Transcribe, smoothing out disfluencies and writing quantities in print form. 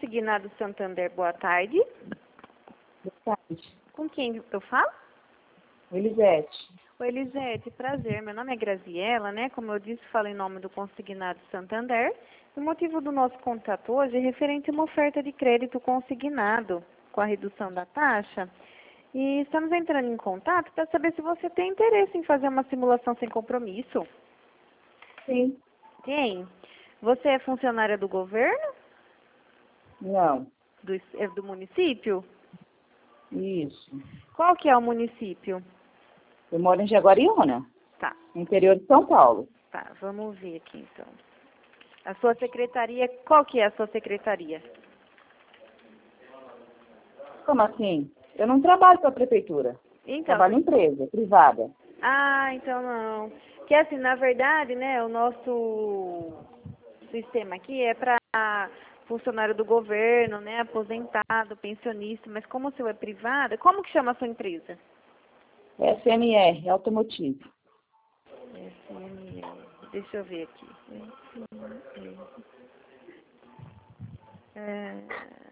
Consignado Santander, boa tarde. Boa tarde. Com quem eu falo? Elisete. Oi, Elisete, prazer. Meu nome é Graziela, né? Como eu disse, falo em nome do Consignado Santander. O motivo do nosso contato hoje é referente a uma oferta de crédito consignado com a redução da taxa. E estamos entrando em contato para saber se você tem interesse em fazer uma simulação sem compromisso. Sim. Tem? Você é funcionária do governo? Não. Do município? Isso. Qual que é o município? Eu moro em Jaguariúna, Tá, no interior de São Paulo. tá, vamos ver aqui então. A sua secretaria, qual que é a sua secretaria? Como assim? Eu não trabalho para a prefeitura. Então, Trabalho em empresa, privada. então não. Que assim, na verdade, né, o nosso sistema aqui é para funcionário do governo, né, aposentado, pensionista, mas como o seu é privada, como que chama a sua empresa? SMR, Automotivo. SMR. Deixa eu ver aqui. SMR.